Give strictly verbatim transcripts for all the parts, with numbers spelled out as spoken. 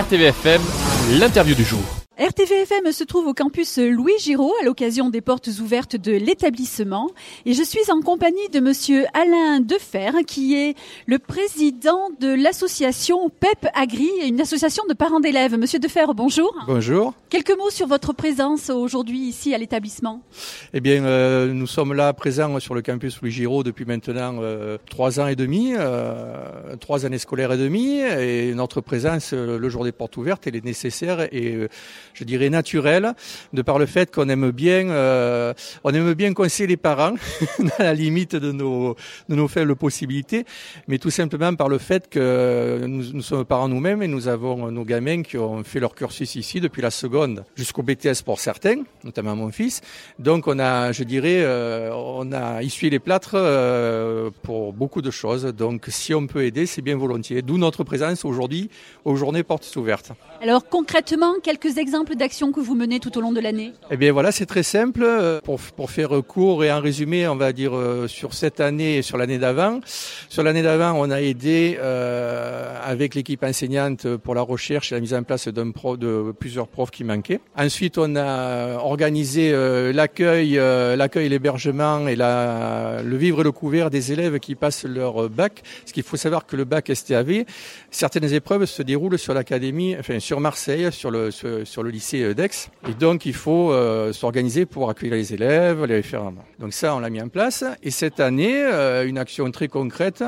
R T V F M, l'interview du jour. R T V F M se trouve au campus Louis Giraud à l'occasion des portes ouvertes de l'établissement et je suis en compagnie de monsieur Alain Defer qui est le président de l'association P E P Agri, une association de parents d'élèves. Monsieur Defer, bonjour. Bonjour. Quelques mots sur votre présence aujourd'hui ici à l'établissement. Eh bien, euh, nous sommes là présents sur le campus Louis Giraud depuis maintenant euh, trois ans et demi, euh, trois années scolaires et demi, et notre présence euh, le jour des portes ouvertes, elle est nécessaire et euh, je dirais naturelle, de par le fait qu'on aime bien, euh, on aime bien conseiller les parents à la limite de nos de nos faibles possibilités, mais tout simplement par le fait que nous, nous sommes parents nous-mêmes et nous avons nos gamins qui ont fait leur cursus ici depuis la seconde jusqu'au B T S pour certains, notamment mon fils. Donc on a, je dirais, euh, on a essuyé les plâtres euh, pour beaucoup de choses. Donc si on peut aider, c'est bien volontiers. D'où notre présence aujourd'hui aux journées portes ouvertes. Alors concrètement, quelques exemples d'actions que vous menez tout au long de l'année? Eh bien voilà, c'est très simple. Pour, pour faire court et en résumé, on va dire euh, sur cette année et sur l'année d'avant. Sur l'année d'avant, on a aidé euh, avec l'équipe enseignante pour la recherche et la mise en place d'un pro, de plusieurs profs qui manquaient. Ensuite, on a organisé euh, l'accueil, euh, l'accueil, l'hébergement et la, le vivre et le couvert des élèves qui passent leur bac. Parce qu'il faut savoir que le bac S T A V, certaines épreuves se déroulent sur l'académie, enfin sur Marseille, sur le sur, sur le lycée d'Aix. Et donc, il faut euh, s'organiser pour accueillir les élèves, les faire. Donc ça, on l'a mis en place. Et cette année, euh, une action très concrète.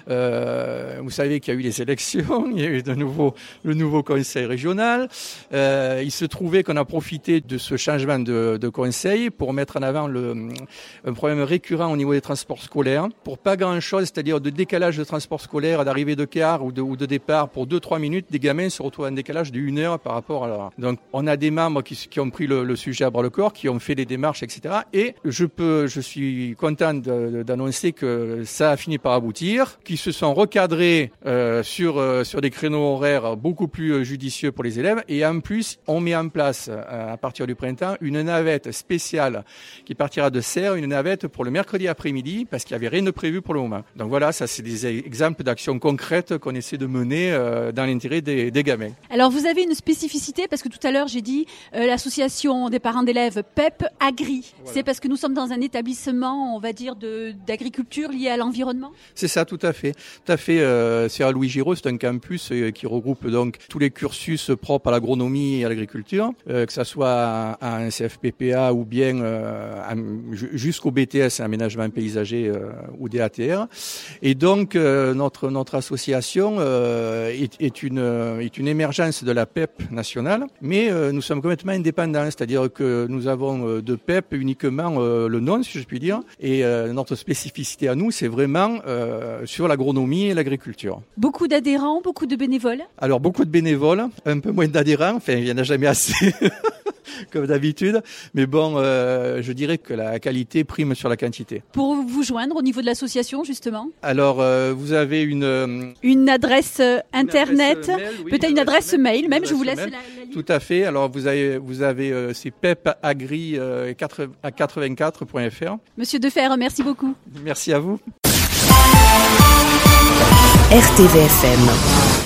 Euh, vous savez qu'il y a eu les élections, il y a eu de nouveau le nouveau conseil régional. Euh, il se trouvait qu'on a profité de ce changement de, de conseil pour mettre en avant le, un problème récurrent au niveau des transports scolaires. Pour pas grand-chose, c'est-à-dire de décalage de transport scolaire, d'arrivée de car ou de, ou de départ pour deux trois minutes, des gamins se retrouvent en décalage d'une heure par rapport à l'heure. Donc, on a des membres qui, qui ont pris le, le sujet à bras-le-corps, qui ont fait des démarches, et cetera. Et je peux, je suis content de, d'annoncer que ça a fini par aboutir, qu'ils se sont recadrés euh, sur euh, sur des créneaux horaires beaucoup plus judicieux pour les élèves. Et en plus, on met en place euh, à partir du printemps une navette spéciale qui partira de Serres, une navette pour le mercredi après-midi, parce qu'il n'y avait rien de prévu pour le moment. Donc voilà, ça c'est des exemples d'actions concrètes qu'on essaie de mener euh, dans l'intérêt des, des gamins. Alors vous avez une spécificité, parce que tout à l'heure j'ai dit euh, l'association des parents d'élèves P E P Agri. Voilà. C'est parce que nous sommes dans un établissement, on va dire, de, d'agriculture lié à l'environnement? C'est ça, tout à fait. Tout à fait. Euh, c'est à Louis Giraud, c'est un campus euh, qui regroupe donc tous les cursus propres à l'agronomie et à l'agriculture, euh, que ça soit en C F P P A ou bien euh, en, jusqu'au B T S, aménagement paysager euh, ou D A T R. Et donc euh, notre notre association euh, est, est une est une émergence de la P E P nationale, mais euh, nous sommes complètement indépendants, c'est-à-dire que nous avons euh, de P E P uniquement euh, le nom, si je puis dire, et euh, notre spécificité à nous, c'est vraiment euh, sur l'agronomie et l'agriculture. Beaucoup d'adhérents, beaucoup de bénévoles? Alors beaucoup de bénévoles, un peu moins d'adhérents, enfin il n'y en a jamais assez. Comme d'habitude, mais bon, euh, je dirais que la qualité prime sur la quantité. Pour vous joindre au niveau de l'association, justement? Alors, euh, vous avez une... Euh, une adresse euh, Internet, une adresse mail, oui, peut-être une adresse, adresse mail, même, je vous laisse mail. la, la ligne. Tout à fait, alors vous avez, vous avez euh, c'est P E P Agri euh, à quatre-vingt-quatre point F R. Monsieur Defer, merci beaucoup. Merci à vous. R T V F M.